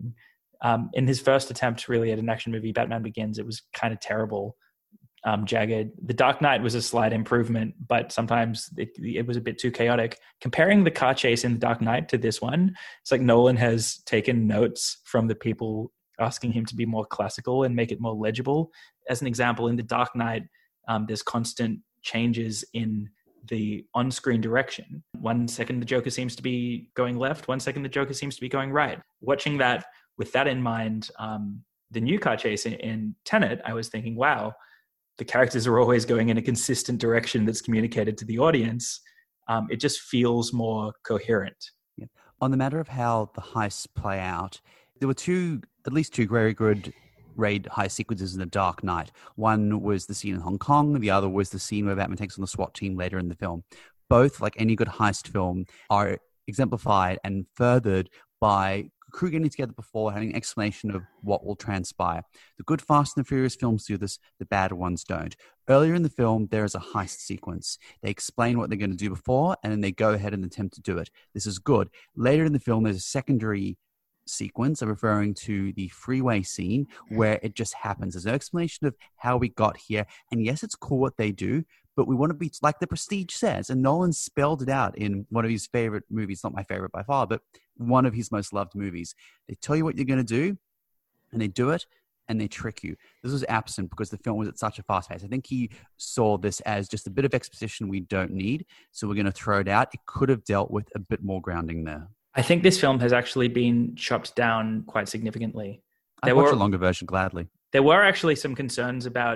In his first attempt really at an action movie, Batman Begins, it was kind of terrible, jagged. The Dark Knight was a slight improvement, but sometimes it was a bit too chaotic. Comparing the car chase in The Dark Knight to this one, it's like Nolan has taken notes from the people asking him to be more classical and make it more legible. As an example, in The Dark Knight, there's constant changes in the on-screen direction. 1 second the Joker seems to be going left, 1 second the Joker seems to be going right. Watching that with that in mind, the new car chase in Tenet, I was thinking, wow, the characters are always going in a consistent direction that's communicated to the audience. It just feels more coherent. Yeah. On the matter of how the heists play out, there were at least two very good raid heist sequences in The Dark Knight. One was the scene in Hong Kong. The other was the scene where Batman takes on the SWAT team later in the film. Both, like any good heist film, are exemplified and furthered by crew getting together before, having an explanation of what will transpire. The good Fast and the Furious films do this, the bad ones don't. Earlier in the film, there is a heist sequence. They explain what they're going to do before, and then they go ahead and attempt to do it. This is good. Later in the film, there's a secondary sequence. I'm referring to the freeway scene where it just happens. There's no explanation of how we got here. And yes, it's cool what they do, but we want to be like The Prestige says. And Nolan spelled it out in one of his favorite movies, not my favorite by far, but one of his most loved movies. They tell you what you're going to do, and they do it, and they trick you. This was absent because the film was at such a fast pace. I think he saw this as just a bit of exposition we don't need, so we're going to throw it out. It could have dealt with a bit more grounding there. I think this film has actually been chopped down quite significantly. I'd watch a longer version gladly. There were actually some concerns about,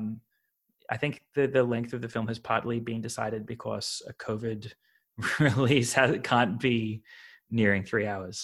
I think the length of the film has partly been decided because a COVID release can't be nearing 3 hours.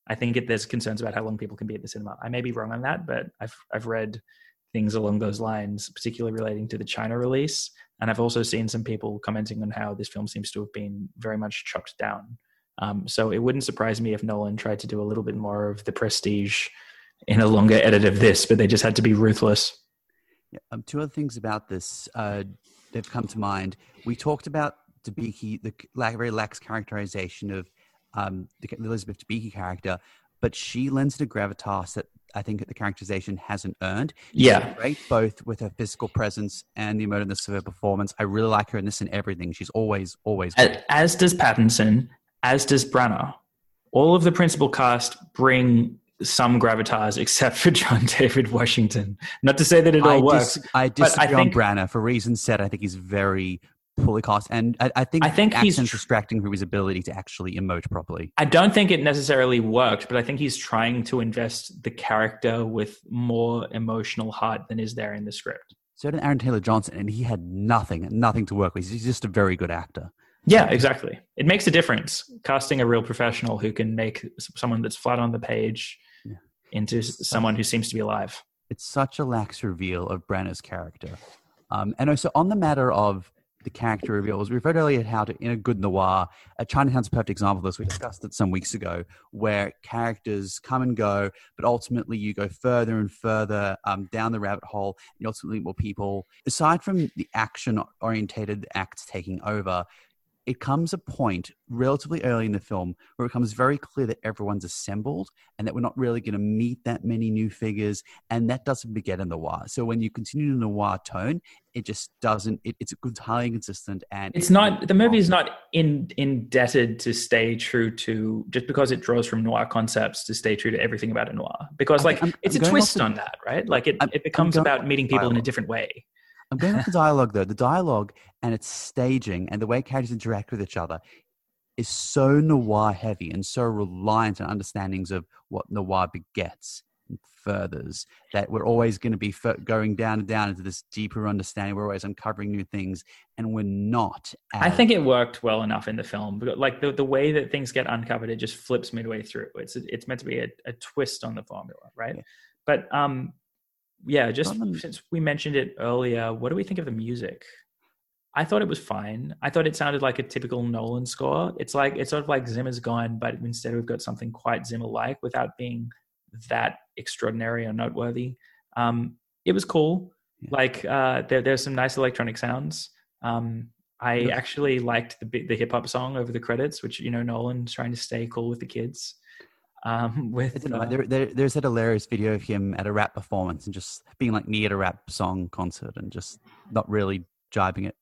I think there's concerns about how long people can be at the cinema. I may be wrong on that, but I've read things along those lines, particularly relating to the China release. And I've also seen some people commenting on how this film seems to have been very much chopped down. So it wouldn't surprise me if Nolan tried to do a little bit more of the prestige in a longer edit of this, but they just had to be ruthless. Yeah, two other things about this they've come to mind. We talked about Debicki, the very lax characterization of the Elizabeth Debicki character, but she lends it a gravitas that I think the characterization hasn't earned. Yeah. She's great, both with her physical presence and the emotiveness of her performance. I really like her in this and everything. She's always great. As does Pattinson, as does Branagh. All of the principal cast bring some gravitas except for John David Washington. Not to say that it all works. I disagree on Branagh for reasons said. I think he's very fully cast, and I think he's distracting from his ability to actually emote properly. I don't think it necessarily worked, but I think he's trying to invest the character with more emotional heart than is there in the script. So did Aaron Taylor Johnson, and he had nothing to work with. He's just a very good actor. Yeah, exactly. It makes a difference casting a real professional who can make someone that's flat on the page into someone who seems to be alive. It's such a lax reveal of Branagh's character. And also on the matter of the character reveals, we referred earlier how in a good noir, Chinatown's a perfect example of this. We discussed it some weeks ago, where characters come and go, but ultimately you go further and further down the rabbit hole, and you ultimately meet more people. Aside from the action-orientated acts taking over, it comes a point relatively early in the film where it becomes very clear that everyone's assembled and that we're not really going to meet that many new figures, and that doesn't beget a noir. So when you continue the noir tone, it just doesn't. It's highly inconsistent, and it's not. The movie is not indebted to stay true to just because it draws from noir concepts to stay true to everything about a noir. Because it's a twist on that, right? Like it becomes about meeting people in a different way. I'm going with the dialogue, though. The dialogue and its staging and the way characters interact with each other is so noir heavy and so reliant on understandings of what noir begets and furthers that we're always going to be going down and down into this deeper understanding. We're always uncovering new things, and we're not. I think it worked well enough in the film. Like the way that things get uncovered, it just flips midway through. It's meant to be a twist on the formula, right? Yeah. But since we mentioned it earlier, what do we think of the music? I thought it was fine. I thought it sounded like a typical Nolan score. It's sort of like Zimmer's Gone, but instead we've got something quite Zimmer-like without being that extraordinary or noteworthy. It was cool. Yeah. There's some nice electronic sounds. I actually liked the hip hop song over the credits, which Nolan's trying to stay cool with the kids. There's that hilarious video of him at a rap performance and just being near at a rap song concert and just not really jibing it.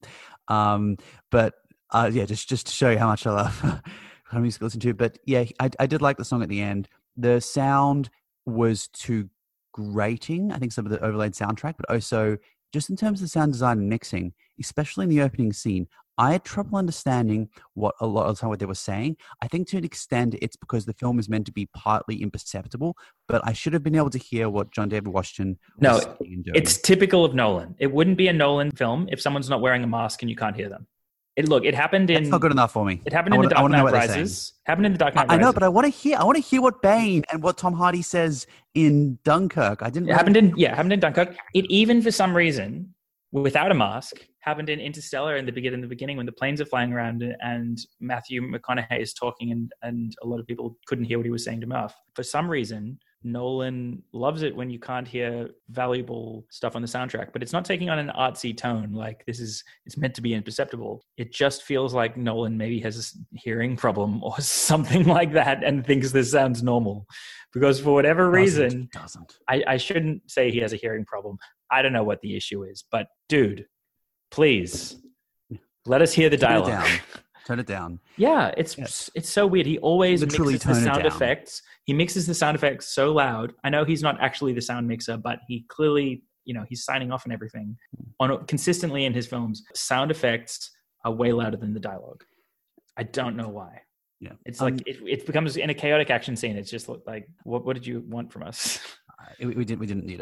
Just to show you how much I love kind of music to listen to. But yeah, I did like the song at the end. The sound was too grating, I think, some of the overlaid soundtrack, but also just in terms of sound design and mixing, especially in the opening scene, I had trouble understanding what a lot of the time what they were saying. I think to an extent it's because the film is meant to be partly imperceptible, but I should have been able to hear what John David Washington was saying and doing. It's typical of Nolan. It wouldn't be a Nolan film if someone's not wearing a mask and you can't hear them. It happened in... That's not good enough for me. It happened in The Dark Knight Rises. Happened in The Dark Knight Rises. I know, but I want to hear what Bane and what Tom Hardy says in Dunkirk. Happened in Dunkirk. It even, for some reason, without a mask, happened in Interstellar in the beginning when the planes are flying around and Matthew McConaughey is talking and a lot of people couldn't hear what he was saying to Murph. For some reason, Nolan loves it when you can't hear valuable stuff on the soundtrack, but it's not taking on an artsy tone. It's meant to be imperceptible. It just feels like Nolan maybe has a hearing problem or something like that and thinks this sounds normal. Because for whatever reason, I shouldn't say he has a hearing problem. I don't know what the issue is, but dude, please let us hear the dialogue. Turn it down. Yeah, it's so weird. He always mixes the sound effects. He mixes the sound effects so loud. I know he's not actually the sound mixer, but he clearly, he's signing off on everything. Consistently in his films, sound effects are way louder than the dialogue. I don't know why. Yeah, it's it becomes in a chaotic action scene. It's just like, what did you want from us? We didn't need it.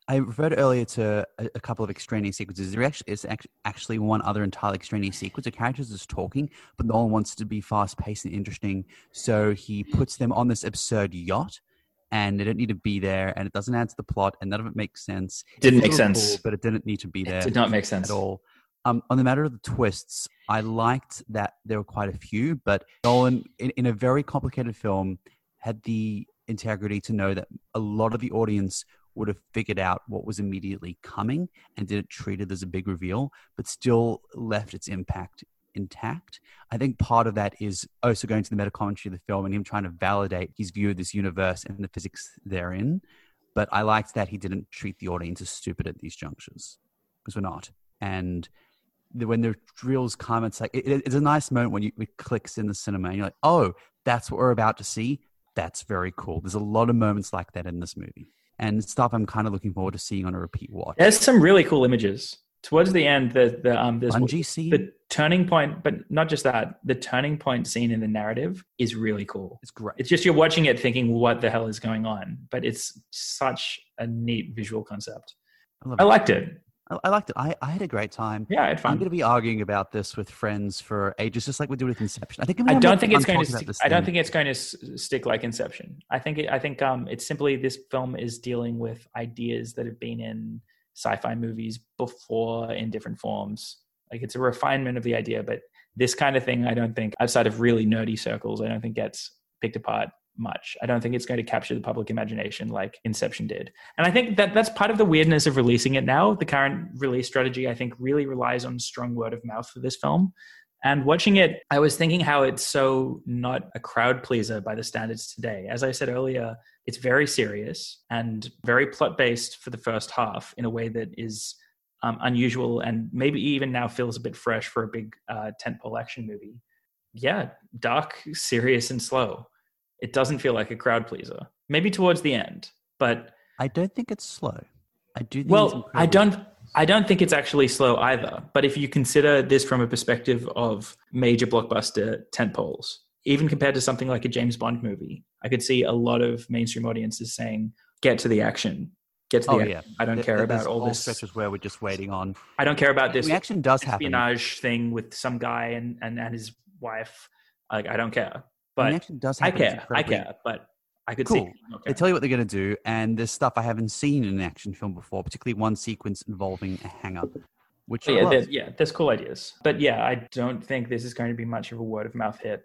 I referred earlier to a couple of extraneous sequences. There is actually one other entirely extraneous sequence. The characters is talking, but Nolan wants to be fast-paced and interesting, so he puts them on this absurd yacht, and they don't need to be there, and it doesn't add to the plot, and none of it makes sense. Didn't make sense. Cool, but it didn't need to be there. It did not make sense at all. On the matter of the twists, I liked that there were quite a few, but Nolan, in a very complicated film, had the integrity to know that a lot of the audience would have figured out what was immediately coming and didn't treat it as a big reveal, but still left its impact intact. I think part of that is also going to the meta commentary of the film and him trying to validate his view of this universe and the physics therein. But I liked that he didn't treat the audience as stupid at these junctures, because we're not. And when the reels come, it's like it's a nice moment when it clicks in the cinema and you're like, oh, that's what we're about to see. That's very cool. There's a lot of moments like that in this movie. And stuff I'm kind of looking forward to seeing on a repeat watch. There's some really cool images. Towards the end, there's bungee scene? The turning point, but not just that. The turning point scene in the narrative is really cool. It's great. It's just you're watching it thinking, what the hell is going on? But it's such a neat visual concept. I liked it. I liked it. I had a great time. Yeah, I had fun. I'm going to be arguing about this with friends for ages, just like we do with Inception. I don't think it's going to stick like Inception. I think it's simply this film is dealing with ideas that have been in sci-fi movies before in different forms. Like it's a refinement of the idea, but this kind of thing, I don't think, outside of really nerdy circles, I don't think gets picked apart much. I don't think it's going to capture the public imagination like Inception did. And I think that's part of the weirdness of releasing it now. The current release strategy, I think, really relies on strong word of mouth for this film. And watching it, I was thinking how it's so not a crowd pleaser by the standards today. As I said earlier, it's very serious and very plot-based for the first half in a way that is unusual and maybe even now feels a bit fresh for a big tentpole action movie. Yeah, dark, serious, and slow. It doesn't feel like a crowd pleaser. Maybe towards the end, but I don't think it's slow. I do. Think I don't think it's actually slow either. But if you consider this from a perspective of major blockbuster tentpoles, even compared to something like a James Bond movie, I could see a lot of mainstream audiences saying, "Get to the action. Get to the action. Yeah. I don't care about all this stretches where we're just waiting on. I don't care about this. The action does espionage thing with some guy and his wife. Like I don't care." But I care, but I could see. Okay. They tell you what they're going to do, and there's stuff I haven't seen in an action film before, particularly one sequence involving a hangar, which there's cool ideas. But yeah, I don't think this is going to be much of a word of mouth hit.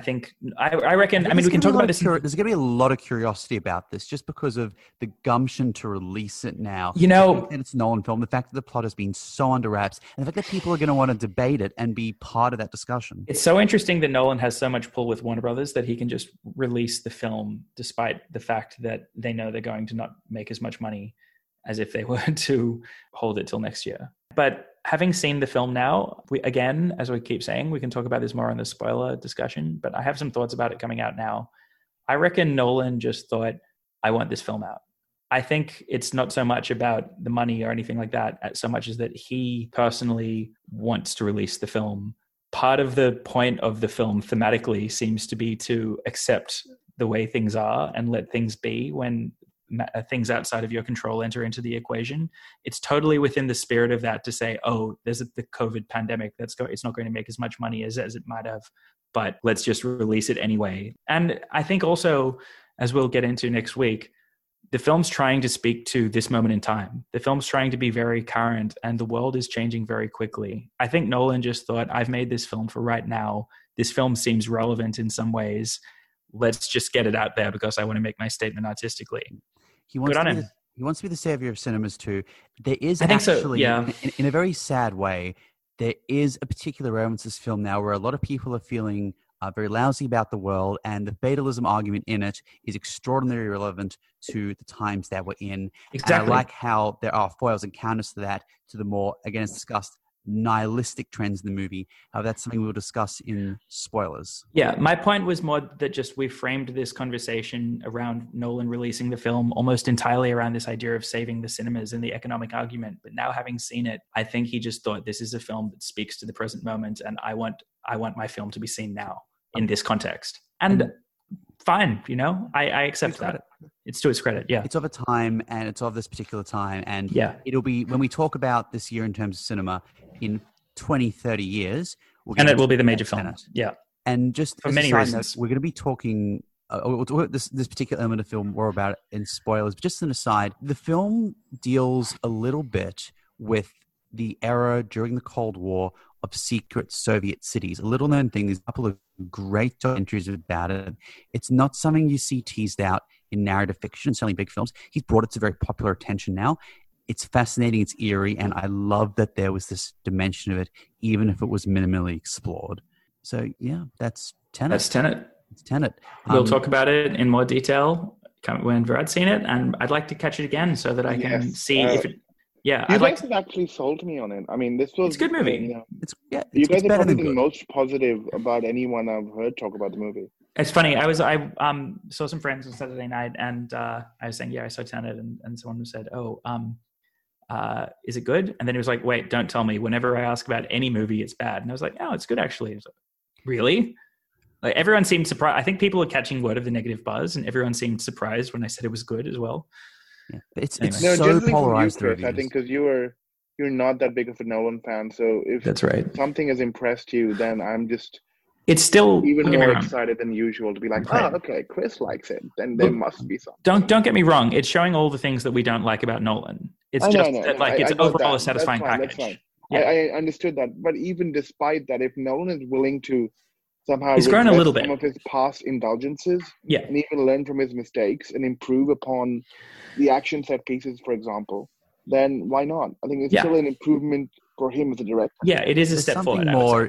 I reckon. I mean, we can talk about this. There's going to be a lot of curiosity about this, just because of the gumption to release it now. You know, and it's a Nolan film. The fact that the plot has been so under wraps, and the fact that people are going to want to debate it and be part of that discussion. It's so interesting that Nolan has so much pull with Warner Brothers that he can just release the film, despite the fact that they know they're going to not make as much money as if they were to hold it till next year. But having seen the film now, again, as we keep saying, we can talk about this more in the spoiler discussion, but I have some thoughts about it coming out now. I reckon Nolan just thought, I want this film out. I think it's not so much about the money or anything like that, so much as that he personally wants to release the film. Part of the point of the film thematically seems to be to accept the way things are and let things be when things outside of your control enter into the equation. It's totally within the spirit of that to say, oh, there's the COVID pandemic it's not going to make as much money as it might have, but let's just release it anyway. And I think also, as we'll get into next week, the film's trying to speak to this moment in time. The film's trying to be very current, and the world is changing very quickly. I think Nolan just thought, I've made this film for right now. This film seems relevant in some ways. Let's just get it out there because I want to make my statement artistically. He wants to be the savior of cinemas too. There is actually, in a very sad way, there is a particular relevance to this film now where a lot of people are feeling very lousy about the world, and the fatalism argument in it is extraordinarily relevant to the times that we're in. Exactly. And I like how there are foils and counters to that, to the more, again, as discussed, nihilistic trends in the movie. That's something we'll discuss in spoilers. Yeah, my point was more that just we framed this conversation around Nolan releasing the film almost entirely around this idea of saving the cinemas and the economic argument. But now having seen it, I think he just thought this is a film that speaks to the present moment, and I want my film to be seen now in this context. And fine. You know, I accept that. It's to its credit. Yeah. It's of a time, and it's of this particular time. And yeah, it'll be, when we talk about this year in terms of cinema, in 20, 30 years. And it will be the major film. Yeah. And just for many reasons. Note, we're going to be talking this particular element of film more about it in spoilers. But just an aside, the film deals a little bit with the era during the Cold War of secret Soviet cities. A little known thing. There's a couple of great documentaries about it. It's not something you see teased out in narrative fiction, certainly big films. He's brought it to very popular attention now. It's fascinating, it's eerie, and I love that there was this dimension of it, even if it was minimally explored. So yeah, that's Tenet. That's Tenet. It's Tenet. We'll talk about it in more detail when Virat's seen it, and I'd like to catch it again so that I can see if it. Yeah, you guys have actually sold me on it. I mean, this was... It's a good movie. You guys are probably the most positive about anyone I've heard talk about the movie. It's funny. I saw some friends on Saturday night, and I was saying, I saw Tenet, and someone said, is it good? And then he was like, wait, don't tell me. Whenever I ask about any movie, it's bad. And I was like, oh, it's good actually. I was like, really? Like, everyone seemed surprised. I think people are catching word of the negative buzz, and everyone seemed surprised when I said it was good as well. Yeah. It's so polarized. Chris, I think because you're not that big of a Nolan fan, so if that's right, something has impressed you, then I'm just still even more excited than usual to be like, oh, okay, Chris likes it, then there must be something. Don't get me wrong, it's showing all the things that we don't like about Nolan. It's it's overall a satisfying package. That's fine. Yeah. I understood that, but even despite that, if Nolan is willing to somehow he's grown a little bit some of his past indulgences, and even learn from his mistakes and improve upon the action set pieces, for example, then why not? I think it's still an improvement for him as a director. Yeah, it is a step forward.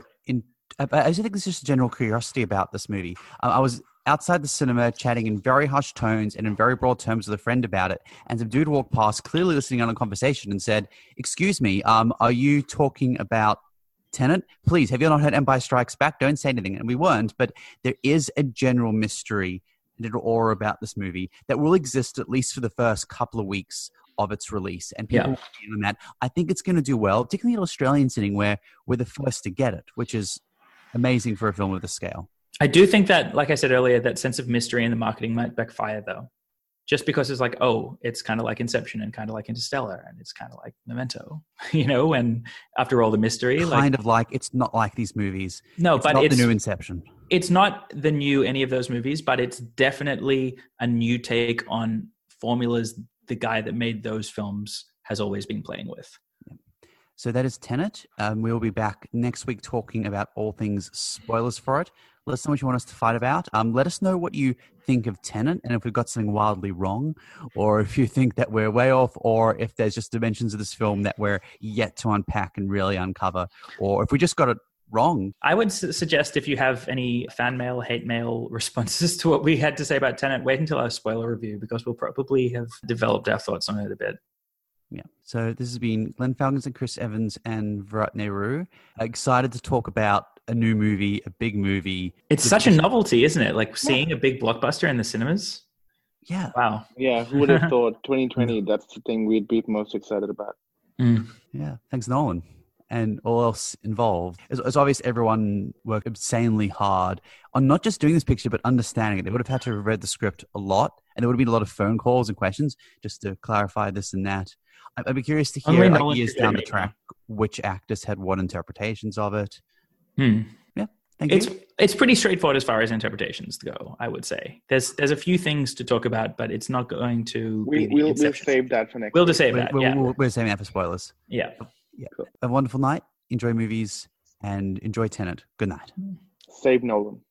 I just think there's just a general curiosity about this movie. I was outside the cinema chatting in very hushed tones and in very broad terms with a friend about it, and some dude walked past, clearly listening on a conversation, and said, "Excuse me, are you talking about Tenet? Please, have you not heard Empire Strikes Back? Don't say anything." And we weren't, but there is a general mystery and a little aura about this movie that will exist at least for the first couple of weeks of its release. And people will be in that. I think it's going to do well, particularly in Australian sitting where we're the first to get it, which is amazing for a film of this scale. I do think that, like I said earlier, that sense of mystery in the marketing might backfire though. Just because it's like, oh, it's kind of like Inception and kind of like Interstellar and it's kind of like Memento, and after all the mystery. It's not like these movies. No, but it's not the new Inception. It's not the new any of those movies, but it's definitely a new take on formulas the guy that made those films has always been playing with. So that is Tenet. We'll be back next week talking about all things spoilers for it. Let us know what you want us to fight about. Let us know what you think of Tenet and if we've got something wildly wrong, or if you think that we're way off, or if there's just dimensions of this film that we're yet to unpack and really uncover, or if we just got it wrong. I would suggest if you have any fan mail, hate mail responses to what we had to say about Tenet, wait until our spoiler review because we'll probably have developed our thoughts on it a bit. Yeah. So this has been Glenn Falcons and Chris Evans and Virat Nehru. Excited to talk about a new movie, a big movie. It's such a novelty, isn't it? Like seeing a big blockbuster in the cinemas. Yeah. Wow. Yeah. Who would have thought 2020, that's the thing we'd be most excited about. Yeah. Thanks, Nolan. And all else involved. It's obvious everyone worked insanely hard on not just doing this picture, but understanding it. They would have had to have read the script a lot, and there would have been a lot of phone calls and questions just to clarify this and that. I'd be curious to hear years down the track which actors had what interpretations of it. Yeah, thank you. It's pretty straightforward as far as interpretations go, I would say. There's a few things to talk about, but it's not going to be We'll save that for next week. Just save that, We're saving that for spoilers. Yeah. Cool. Have a wonderful night. Enjoy movies and enjoy Tenet. Good night. Save Nolan.